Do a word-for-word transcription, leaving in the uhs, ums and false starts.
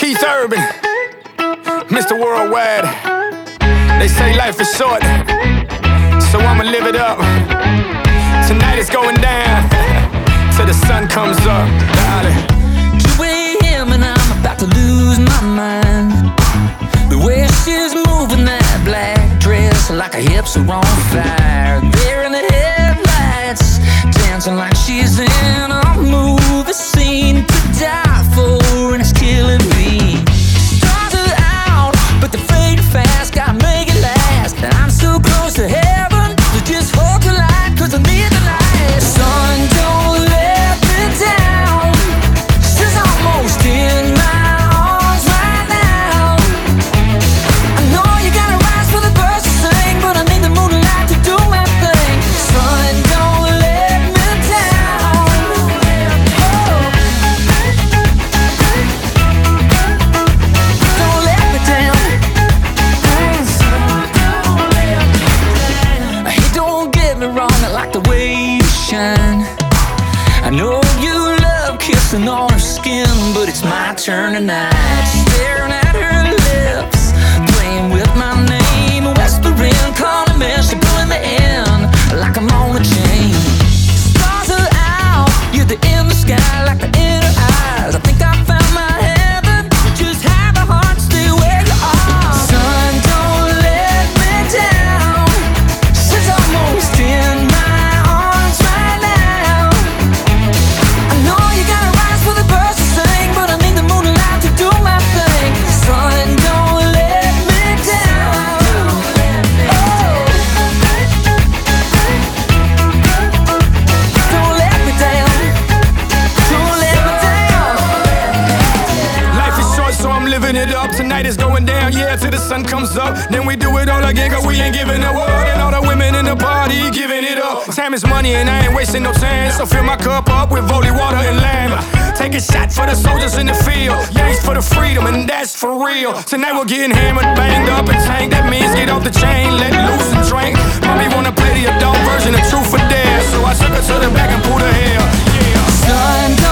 Keith Urban, Mister Worldwide. They say life is short, so I'ma live it up. Tonight it's going down till the sun comes up. Darling. two a.m. and I'm about to lose my mind. The way she's moving that black dress, like her hips are on fire. There in the headlights, dancing like she's in a movie scene to die for, and it's killing me. Stars are out, but they're fading fast. Gotta make it last. And I'm so close to heaven, so just hold the light, cause I need the light. Sun, don't let me down. She's almost in my arms right now. I know you gotta rise for the birds to sing, but I need the moonlight to do my thing. Sun, don't let me down. Oh. Don't let me down. Hey, don't get me wrong, I like the way you shine. I know you love kissing on her skin, but it's my turn tonight. Staring at her lips, playing with my name, whispering, calling me, she pulling me in like I'm on a chain. Stars are out, you're the in the sky, like the inner eyes. I think I found my heaven. Just have a heart, stay where you are. Sun, don't let me down. She's almost in my arms right now. I know you gotta rise for the birds to sing, but I need the moonlight to do my thing. Sun, don't let me down. Oh. Don't let me down. Don't let me down. Life is short, so I'm living it up. Tonight is going down, yeah, till the sun comes up. Then we do it all again, cause we ain't giving up. And all the women in the party giving it up. Time is money and I ain't wasting no time, so fill my cup up with holy water and lime. Take a shot for the soldiers in the field. Yanks for the freedom, and that's for real. Tonight we're getting hammered, banged up, and tanked. That means get off the chain, let loose and drink. Mommy wanna play the adult version of Truth or Dare, so I took her to the back and pulled her hair. Yeah. Sun,